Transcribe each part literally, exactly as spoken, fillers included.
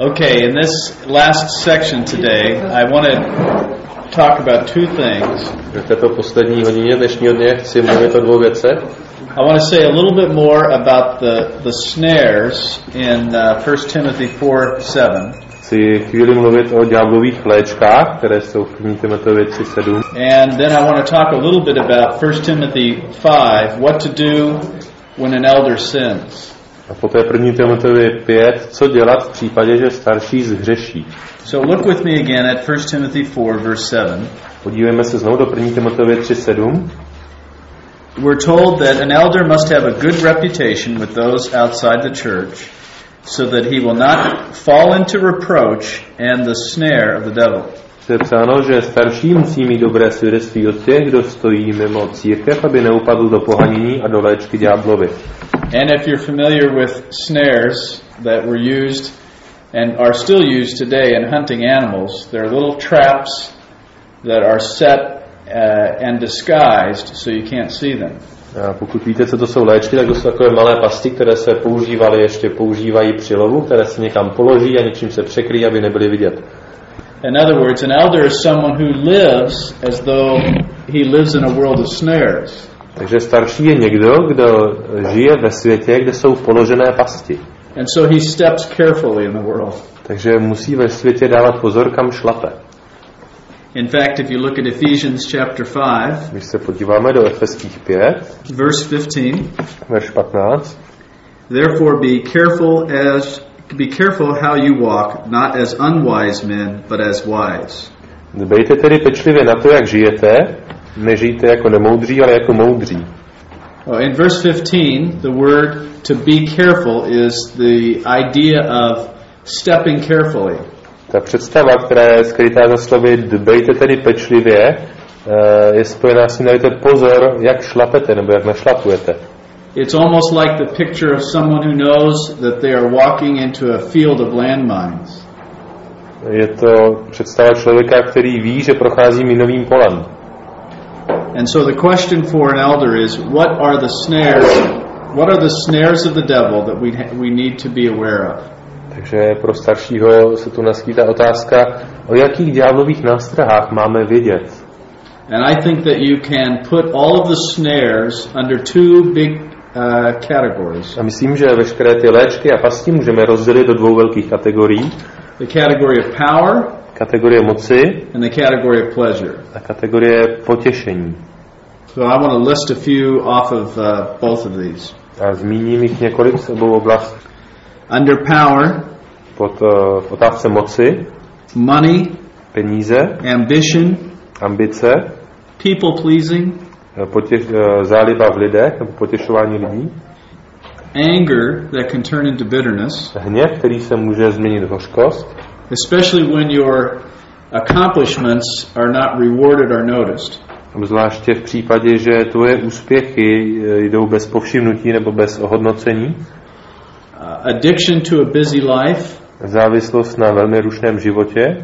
Okay, in this last section today, I want to talk about two things. V této poslední hodině dnešního dne chci mluvit o dvou věcech. I want to say a little bit more about the, the snares in uh, First Timothy four seven. Chci chvíli mluvit o ďáblových léčkách, které jsou v první Timoteovi tři sedm. And then I want to talk a little bit about First Timothy five, what to do when an elder sins. A poté první Timoteovi pět, co dělat v případě, že starší zhřeší. So look with me again at First Timothy four verse seven. Podívejme se znovu do první Timoteovi tři sedm. We're told that an elder must have a good reputation with those outside the church, so that he will not fall into reproach and the snare of the devil. Je psáno, že starší musí mít dobré svědectví od těch, kdo stojí mimo církev, aby neupadl do pohanění a do léčky ďáblovi. And if you're familiar with snares that were used and are still used today in hunting animals, they're little traps that are set uh, and disguised so you can't see them. A pokud víte, co to jsou léčky, tak to jsou takové malé pasti, které se používaly, ještě používají při lovu, které se někam položí a něčím se překryjí, aby nebyly vidět. In other words, an elder is someone who lives as though he lives in a world of snares. Takže starší je někdo, kdo žije ve světě, kde jsou položené pasti. And so he steps carefully in the world. Takže musí ve světě dávat pozor, kam šlape. In fact, if you look at Ephesians chapter five, když se podíváme do Efeských pět, verse fifteen, verš patnáct, therefore be careful as be careful how you walk, not as unwise men, but as wise. Dbejte tedy pečlivě na to, jak žijete, nežijte jako nemoudří, ale jako moudří. Well, in verse fifteen, the word to be careful is the idea of stepping carefully. Ta představa, která je skrytá za slovy dbejte tedy pečlivě, je spojená s tím, dejte pozor, jak šlapete nebo jak našlapujete. It's almost like the picture of someone who knows that they are walking into a field of landmines. Je to představa člověka, který ví, že prochází minovým polem. And so the question for an elder is, what are the snares? What are the snares of the devil that we we need to be aware of? Takže pro staršího se tu naskýtá otázka, o jakých ďáblových nástrahách máme vědět. And I think that you can put all of the snares under two big uh, categories. A myslím, že veškeré ty léčky a pasti můžeme rozdělit do dvou velkých kategorií. The category of power, kategorie moci, and the category of pleasure. A kategorie potěšení. So I want to list a few off of uh, both of these. A zmíním jich několik z obou oblastí. Under power, pod uh, v otázce moci, money, peníze, ambition, ambice, people pleasing, potěš, uh, záliba v lidech nebo potěšování lidí, anger that can turn into bitterness, hněv, který se může změnit v hořkost, especially when your accomplishments are not rewarded or noticed. Obzvláště v případě, že tvoje úspěchy jdou bez povšimnutí nebo bez ohodnocení. Uh, addiction to a busy life, závislost na velmi rušném životě,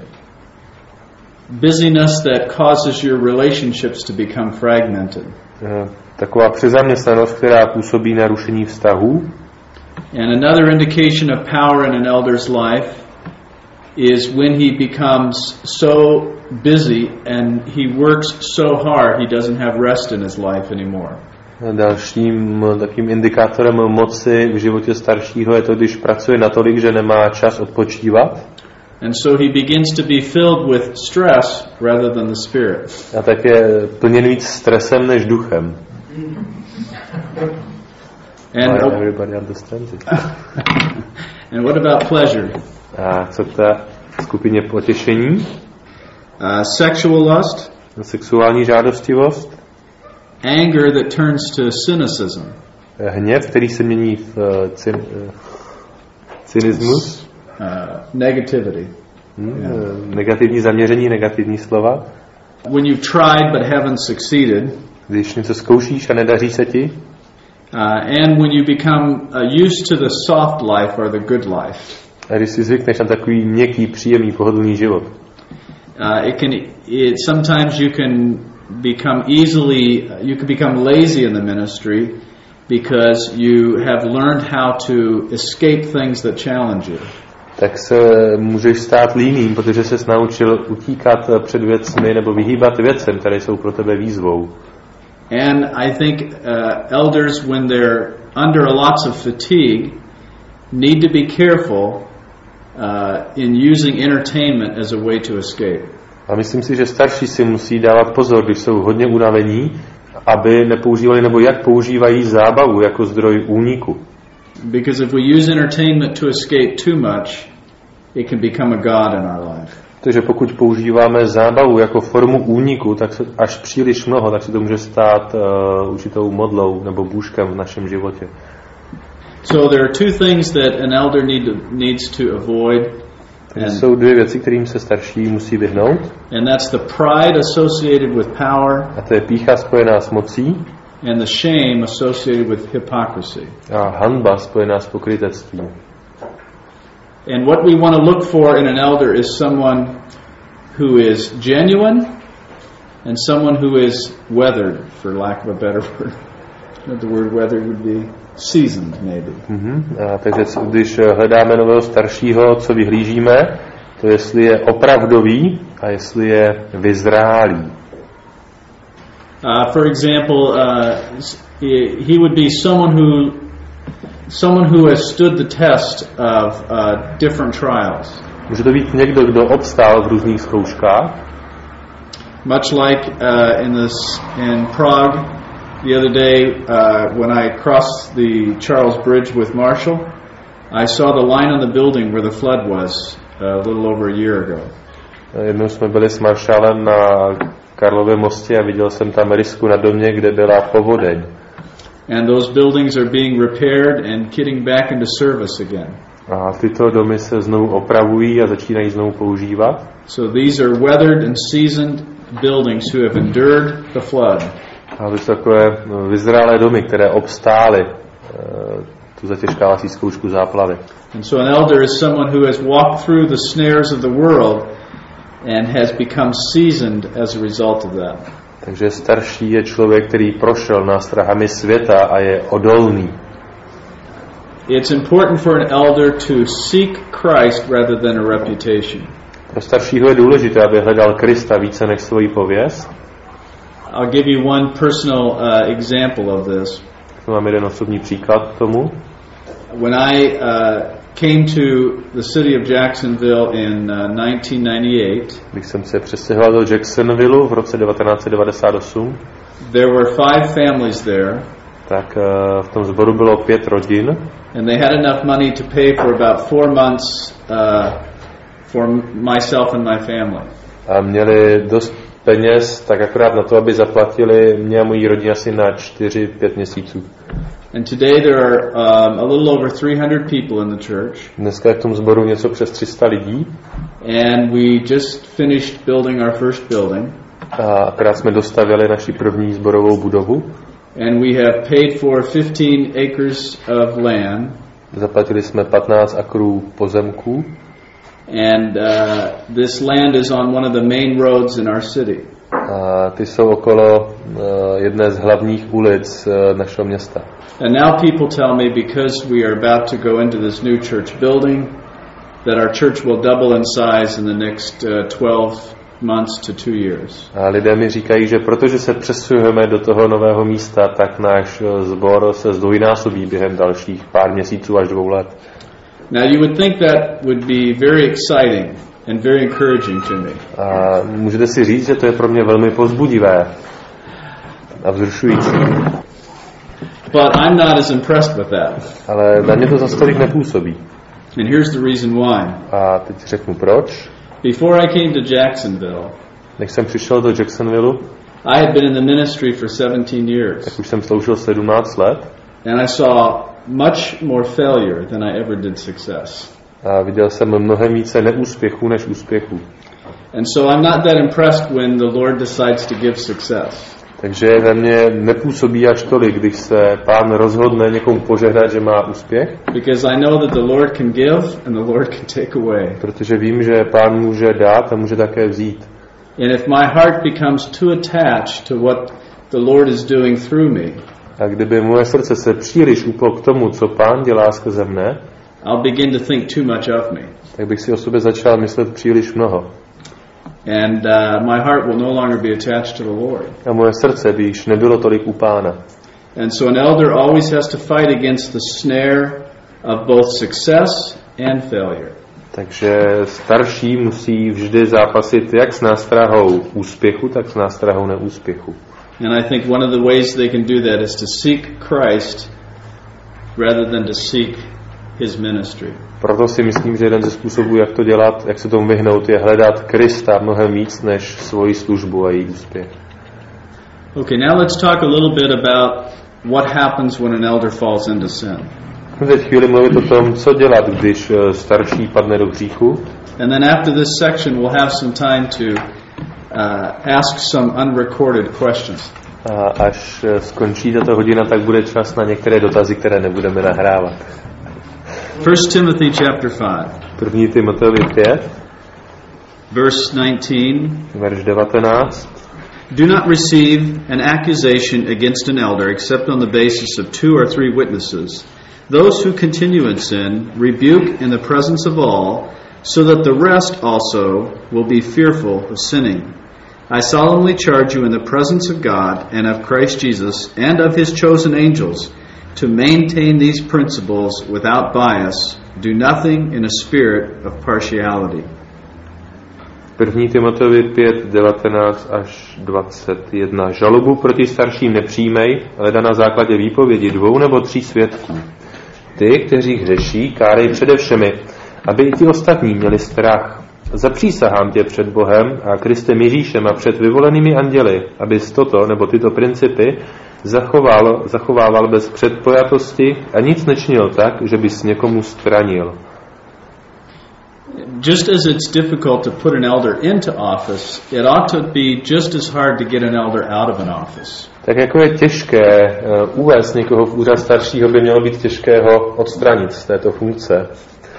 busyness that causes your relationships to become fragmented. Uh, taková přezaměstnanost, která působí na rušení vztahů. And another indication of power in an elder's life is when he becomes so busy and he works so hard he doesn't have rest in his life anymore. Dalším takým indikátorem moci v životě staršího je to, když pracuje natolik, že nemá čas odpočívat. And so he begins to be filled with stress rather than the spirit. A tak je plněn víc stresem než duchem. And well, everybody understands it. And what about pleasure? A co ta skupině potěšení? Uh, sexual lust, sexuální žádostivost, anger that turns to cynicism, hněv, který se mění v uh, cyn, uh, cynismus, uh, negativity, hmm, yeah. uh, negativní zaměření, negativní slova. When you've tried but haven't succeeded, když něco zkoušíš a nedaří se ti. Uh, and when you become uh, used to the soft life or the good life. A když si zvykneš na takový měkký, příjemný, pohodlný život. Uh, it can it sometimes you can become easily you can become lazy in the ministry because you have learned how to escape things that challenge you. tak se můžeš stát líným, protože ses naučil utíkat před věcmi nebo vyhýbat věcem, které jsou pro tebe výzvou. And I think uh, elders, when they're under a lots of fatigue, need to be careful uh, in using entertainment as a way to escape. A myslím si, že starší si musí dávat pozor, když jsou hodně unavení, aby nepoužívali nebo jak používají zábavu jako zdroj úniku. Because if we use entertainment to escape too much, it can become a god in our life. Protože pokud používáme zábavu jako formu úniku, tak se, až příliš mnoho, tak se to může stát uh, určitou modlou nebo bůžkem v našem životě. So there are two things that an elder need to, needs to avoid. Takže jsou dvě věci, kterým se starší musí vyhnout. And that's the pride associated with power. A to je pýcha spojená s mocí. And the shame associated with hypocrisy. A hanba spojená s pokrytectvím. And what we want to look for in an elder is someone who is genuine and someone who is weathered, for lack of a better word. The word weathered would be seasoned, maybe. Mm-hmm. A takže když hledáme nového staršího, co vyhlížíme, to jestli je opravdový a jestli je vyzrálý. Uh, for example, uh, he would be someone who someone who has stood the test of uh, different trials. Může to být někdo, kdo obstál v různých zkouškách. Much like uh, in this in Prague the other day uh, when I crossed the Charles Bridge with Marshall, I saw the line on the building where the flood was a little over a year ago. Jednou jsme byli s Marshallem na Karlově mostě a viděl jsem tam rysku na domě, kde byla povodeň. And those buildings are being repaired and getting back into service again. A tyto domy se znovu opravují a začínají znovu používat. So these are weathered and seasoned buildings who have endured the flood. A to jsou takové vyzrálé domy, které obstály uh, tu zatěžkávací zkoušku záplavy. And so an elder is someone who has walked through the snares of the world and has become seasoned as a result of that. Takže starší je člověk, který prošel nástrahami světa a je odolný. It's important for an elder to seek Christ rather than a reputation. Pro staršího je důležité, aby hledal Krista více než svoji pověst. I'll give you one personal uh, example of this. Mám jeden osobní příklad k tomu. When I uh, came to the city of Jacksonville in uh, nineteen ninety-eight, když jsem se přestěhoval do Jacksonville v roce devatenáct set devadesát osm, there were five families there. Tak uh, v tom sboru bylo pět rodin. And they had enough money to pay for about four months uh, for myself and my family. A měli dost peněz, tak akorát na to, aby zaplatili mě a mojí rodině asi na čtyři pět měsíců. And today there are um, a little over three hundred people in the church. Dneska je v tom sboru něco přes tři sta lidí. And we just finished building our first building. A akorát jsme dostavěli naši první sborovou budovu. And we have paid for fifteen acres of land. Zaplatili jsme patnáct akrů pozemků. And uh, this land is on one of the main roads in our city. A ty jsou okolo uh, jedné z hlavních ulic uh, našeho města. And now people tell me, because we are about to go into this new church building, that our church will double in size in the next uh, twelve months to two years. A lidé mi říkají, že protože se přesujeme do toho nového místa, tak náš sbor se zdvojnásobí během dalších pár měsíců až dvou let. Now you would think that would be very exciting and very encouraging to me. A můžete si říct, že to je pro mě velmi povzbudivé a vzrušující. But I'm not as impressed with that. Ale na mě to zas tolik nepůsobí. And here's the reason why. A teď řeknu proč. Before I came to Jacksonville, než jsem přišel do Jacksonville, I had been in the ministry for seventeen years. Tak už jsem sloužil sedmnáct let. And I saw much more failure than I ever did success. A viděl jsem mnohem více neúspěchů než úspěchů. And so I'm not that impressed when the Lord decides to give success. Takže ve mně nepůsobí až tolik, když se Pán rozhodne někomu požehnat, že má úspěch. Because I know that the Lord can give and the Lord can take away. Protože vím, že Pán může dát a může také vzít. And if my heart becomes too attached to what the Lord is doing through me, a kdyby moje srdce se příliš uplo k tomu, co Pán dělá skrze mne, I'll begin to think too much of me. tak bych si o sobě začal myslet příliš mnoho. And uh, my heart will no longer be attached to the Lord. A moje srdce by již nebylo tolik u Pána. And so an elder always has to fight against the snare of both success and failure. Takže starší musí vždy zápasit jak s nástrahou úspěchu, tak s nástrahou neúspěchu. And I think one of the ways they can do that is to seek Christ rather than to seek his ministry. Proto si myslím, že jeden ze způsobů, jak to dělat, jak se tomu vyhnout, je hledat Krista mnohem víc než svoji službu a její úspěch. Okay, now let's talk a little bit about what happens when an elder falls into sin. Teď chvíli mluvit o tom, co dělat, když starší padne do hříchu. And then after this section we'll have some time to uh, ask some unrecorded questions. A až skončí tato hodina, tak bude čas na některé dotazy, které nebudeme nahrávat. First Timothy chapter five. První Timoteovi pět. Verse nineteen. Verš devatenáct. Do not receive an accusation against an elder except on the basis of two or three witnesses. Those who continue in sin rebuke in the presence of all, so that the rest also will be fearful of sinning. I solemnly charge you in the presence of God and of Christ Jesus and of his chosen angels to maintain these principles without bias. Do nothing in a spirit of partiality. První Timoteovi pět, devatenáct až dvacet jedna. Žalobu proti starším nepřijímej, ale na základě výpovědi dvou nebo tří svědků. Ty, kteří hřeší, kárej přede všemi, aby i ti ostatní měli strach. Zapřísahám tě před Bohem a Kristem Ježíšem a před vyvolenými anděli, abys toto nebo tyto principy zachoval, zachovával bez předpojatosti a nic nečinil tak, že bys někomu stranil. Just as it's difficult to put an elder into office, it ought to be just as hard to get an elder out of an office. Tak jako je těžké uh, uvést někoho v úřad staršího, by mělo být těžké ho odstranit z této funkce.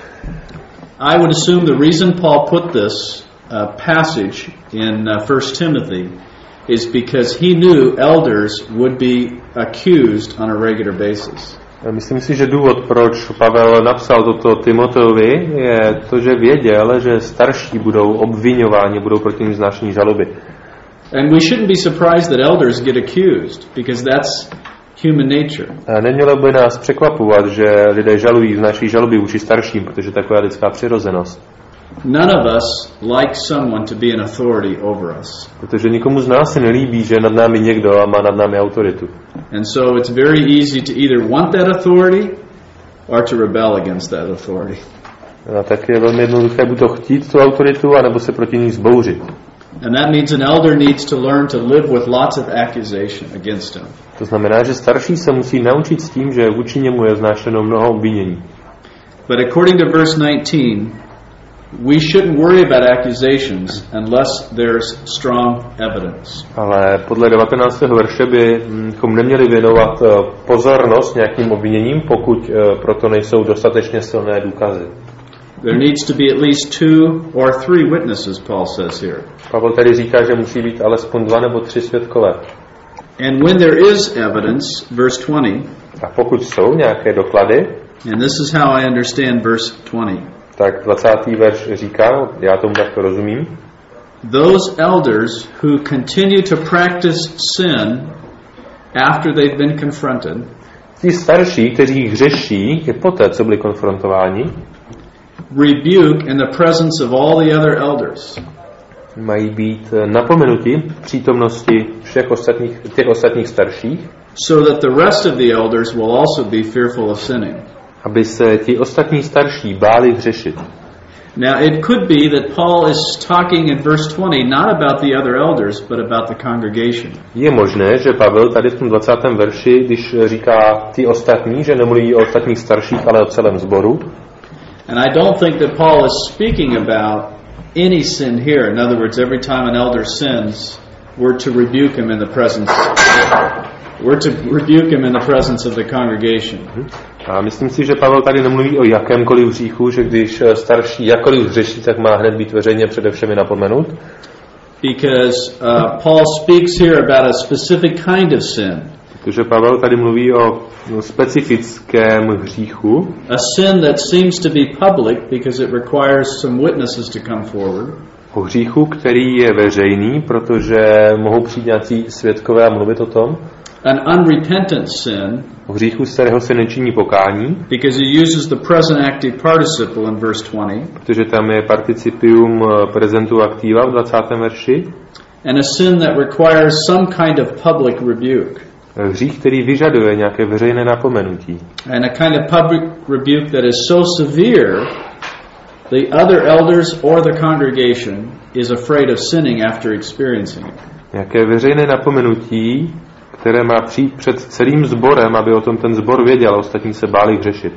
I would assume the reason Paul put this uh, passage in uh, First Timothy is because he knew elders would be accused on a regular basis. Myslím si, že důvod, proč Pavel napsal toto Timoteovi, je to, že věděl, že starší budou obviňováni, budou proti nim vznášení žaloby. And we shouldn't be surprised that elders get accused, because that's human nature. A nemělo by nás překvapovat, že lidé žalují, vznáší žaloby vůči starším, protože taková je lidská přirozenost. None of us like someone to be an authority over us. Protože nikomu z nás se nelíbí, že nad námi někdo a má nad námi autoritu. And so it's very easy to either want that authority or to rebel against that authority. A tak je velmi jednoduché buď to chtít tu autoritu, anebo se proti ní zbouřit. And that means an elder needs to learn to live with lots of accusation against him. To znamená, že starší se musí naučit s tím, že vůči němu je vznášeno mnoho obvinění. But according to verse nineteen, we shouldn't worry about accusations unless there's strong evidence. Ale podle devatenáctého verše bychom neměli věnovat pozornost nějakým obviněním, pokud proto nejsou dostatečně silné důkazy. There needs to be at least two or three witnesses, Paul says here. Pavel tady říká, že musí být alespoň dva nebo tři svědkové. And when there is evidence, verse twenty. A pokud jsou nějaké doklady, and this is how I understand verse twenty. Tak dvacátý verš říká, já tomu takto rozumím. Those elders who continue to practice sin after they've been confronted. Ti starší, kteří hřeší, i poté, co byli konfrontováni, rebuke in the presence of all the other elders. Mají být napomenuti v přítomnosti všech ostatních, těch ostatních starších, so that the rest of the elders will also be fearful of sinning. Aby se ti ostatní starší báli hřešit. Now it could be that Paul is talking in verse twenty not about the other elders but about the congregation. Je možné, že Pavel tady v tom dvacátém verši, když říká ti ostatní, že nemluví o ostatních starších, ale o celém sboru. And I don't think that Paul is speaking about any sin here. In other words, every time an elder sins, we're to rebuke him in the presence. We're to rebuke him in the presence of the congregation. A myslím si, že Pavel tady nemluví o jakémkoliv hříchu, že když starší jakkoliv hřeší, tak má hned být veřejně přede všemi napomenut. Because uh, Paul speaks here about a specific kind of sin. Protože Pavel tady mluví o specifickém hříchu. A sin that seems to be public because it requires some witnesses to come forward. O hříchu, který je veřejný, protože mohou přijít nějací svědkové a mluvit o tom. An unrepentant sin. O hříchu, z kterého se nečiní pokání. Because he uses the present active participle in verse twenty. Protože tam je participium prezentu aktiva v dvacátém verši. And a sin that requires some kind of public rebuke. Hřích, který vyžaduje nějaké veřejné napomenutí. And a kind of public rebuke that is so severe the other elders or the congregation is afraid of sinning after experiencing it. Nějaké veřejné napomenutí, které má přijít před celým sborem, aby o tom ten sbor věděl, a ostatní se báli hřešit.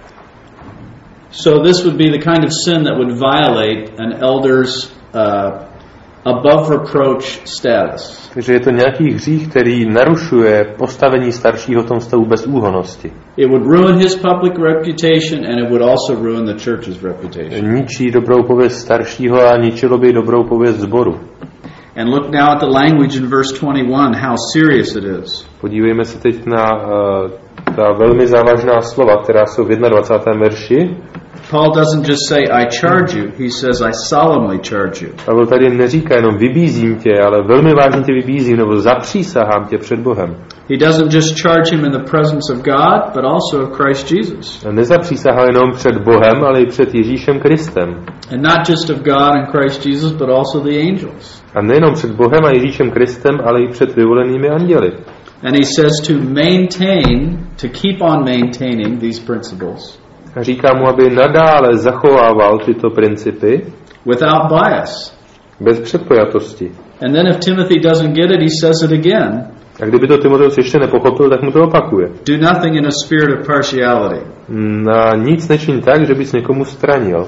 So this would be the kind of sin that would violate an elder's uh, above reproach status. Takže je to nějaký hřích, který narušuje postavení staršího v tom stavu bezúhonnosti. It would ruin his public reputation and it would also ruin the church's reputation. Ničí dobrou pověst staršího a ničilo by dobrou pověst sboru. And look now at the language in verse twenty-one, how serious it is. Podívejme se teď na uh, ta velmi závažná slova, která jsou v dvacátém prvním verši. Paul doesn't just say I charge you, he says I solemnly charge you. Pavel tady neříká jenom vybízím tě, ale velmi vážně tě vybízím, nebo zapřísahám tě před Bohem. He doesn't just charge him in the presence of God, but also of Christ Jesus. Nezapřísahal jenom před Bohem, ale i před Ježíšem Kristem. And not just of God and Christ Jesus, but also the angels. A nejenom před Bohem a Ježíšem Kristem, ale i před vyvolenými anděli. And he says to maintain, to keep on maintaining these principles. A říká mu, aby nadále zachovával tyto principy without bias. Bez předpojatosti. And then if Timothy doesn't get it, he says it again. A kdyby to Timoteus ještě nepochopil, tak mu to opakuje. Do nothing in a spirit of partiality. Na nic nečin tak, že bys někomu stranil.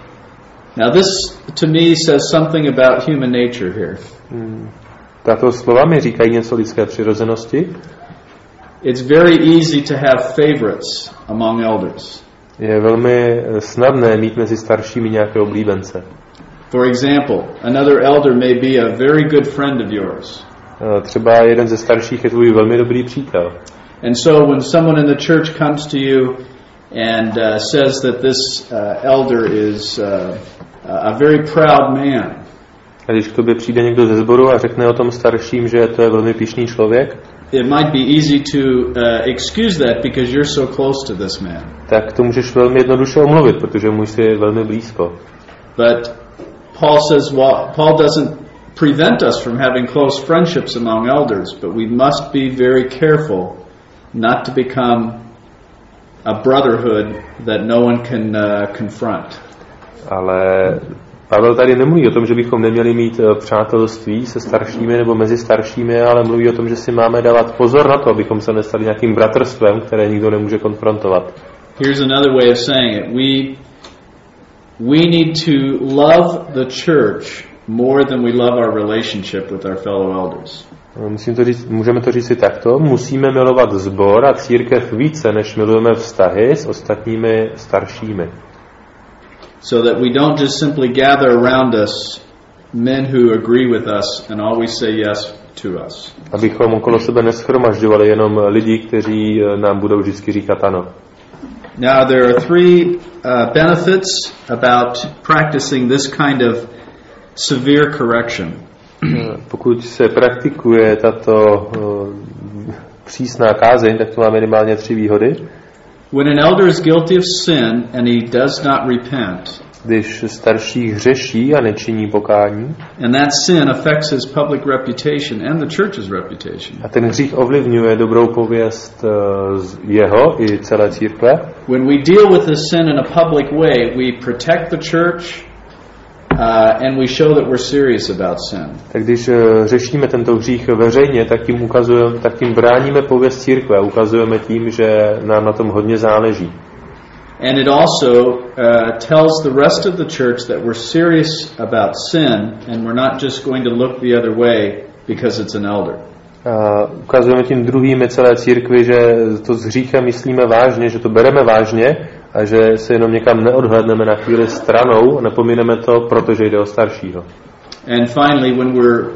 Now this to me says something about human nature here. Hmm. Tato slova mi říkají něco o lidské přirozenosti. It's very easy to have favorites among elders. Je velmi snadné mít mezi staršími nějaké oblíbence. For example, another elder may be a very good friend of yours. Třeba jeden ze starších je tvůj velmi dobrý přítel. And so when someone in the church comes to you and uh, says that this uh, elder is uh, a very proud man. A když k tobě přijde někdo ze sboru a řekne o tom starším, že to je velmi pyšný člověk, it might be easy to uh, excuse that because you're so close to this man. Tak to můžeš velmi jednoduše omluvit, protože mu jsi velmi blízko. But Paul says, well, Paul doesn't prevent us from having close friendships among elders, but we must be very careful not to become a brotherhood that no one can uh, confront. Ale Pavel tady nemluví o tom, že bychom neměli mít přátelství se staršími nebo mezi staršími, ale mluví o tom, že si máme dávat pozor na to, abychom se nestali nějakým bratrstvem, které nikdo nemůže konfrontovat. Here's another way of saying it. We we need to love the church more than we love our relationship with our fellow elders. Musím to říct, můžeme to říct si takto. Musíme milovat sbor a církev více, než milujeme vztahy s ostatními staršími. So that we don't just simply gather around us men who agree with us and always say yes to us. Abychom okolo sebe neshromažďovali jenom lidi, kteří nám budou vždycky říkat ano. Now there are three uh, benefits about practicing this kind of severe correction. Pokud se praktikuje tato uh, přísná kázeň, tak to má minimálně tři výhody. When an elder is guilty of sin and he does not repent, když starší hřeší a nečiní pokání, and that sin affects his public reputation and the church's reputation. A ten hřích ovlivňuje dobrou pověst uh, jeho i celé církve. When we deal with this sin in a public way, we protect the church uh, and we show that we're serious about sin. Tak když uh, řešíme tento hřích veřejně, tak tím ukazujeme, tak tím bráníme pověst církve, ukazujeme tím, že nám na tom hodně záleží. And it also uh, tells the rest of the church that we're serious about sin and we're not just going to look the other way because it's an elder. A ukazujeme tím druhým celé církvi, že to s hříchem myslíme vážně, že to bereme vážně a že se jenom někam neodhlédneme na chvíli stranou a nepomineme to, protože jde o staršího. And finally, when we're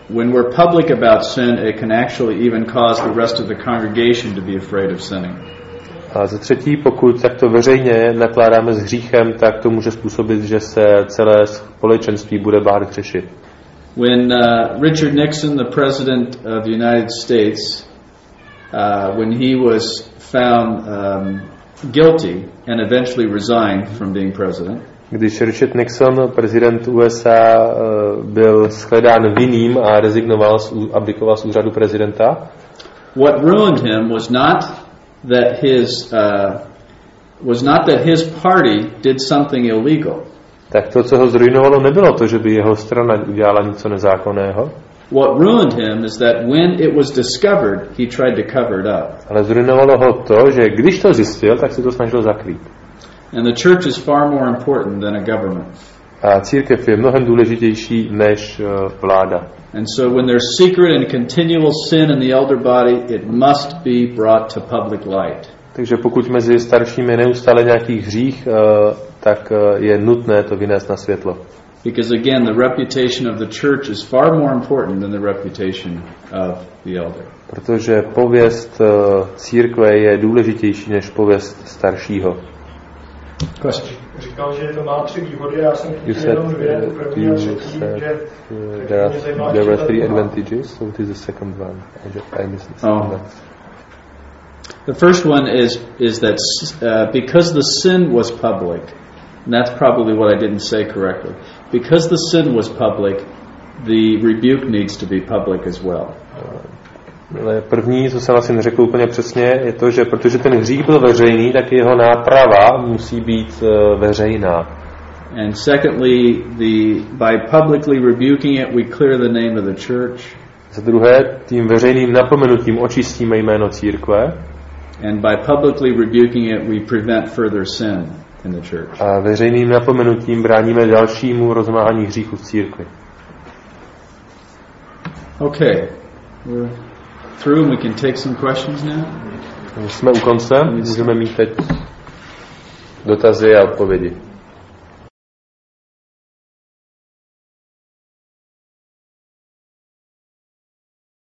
when we're public about sin, it can actually even cause the rest of the congregation to be afraid of sinning. A za třetí, pokud takto veřejně nakládáme s hříchem, tak to může způsobit, že se celé společenství bude bát hřešit. When uh, Richard Nixon, the president of the United States, uh, when he was found um, guilty and eventually resigned from being president, Když Richard Nixon, prezident U S A, byl shledán vinným a rezignoval, abdikoval z úřadu prezidenta, what ruined him was not that his uh, was not that his party did something illegal. Tak to, co ho zrujnovalo, nebylo to, že by jeho strana udělala něco nezákonného. What ruined him is that when it was discovered, he tried to cover it up. Ale zrujnovalo ho to, že když to zjistil, tak se to snažil zakrýt. And the church is far more important than a government. A církev je mnohem důležitější než uh, vláda. And so when there's secret and continual sin in the elder body, it must be brought to public light. Takže pokud mezi staršími je neustále nějaký hřích, uh, tak uh, je nutné to vynést na světlo. Because again, the reputation of the church is far more important than the reputation of the elder. Protože pověst uh, církve je důležitější než pověst staršího. Question. Říkal, že to má tři výhody, já jsem chtěl jenom dvě, tu první a třetí, že there are, there were three advantages, so what is the second one? I, I missed it. Oh. The first one is is that uh, because the sin was public, and that's probably what I didn't say correctly, because the sin was public, the rebuke needs to be public as well. Ale první, co jsem asi neřekl úplně přesně, je to, že protože ten hřích byl veřejný, tak jeho náprava musí být uh, veřejná. And secondly, the by publicly rebuking it, we clear the name of the church. Za druhé, tím veřejným napomenutím očistíme jméno církve. And by publicly rebuking it, we prevent further sin in the church. A veřejným napomenutím bráníme dalšímu rozmáhání hříchu v církvi. Okay. We're through and we can take some questions now. Jsme u konce, můžeme mít teď dotazy a odpovědi.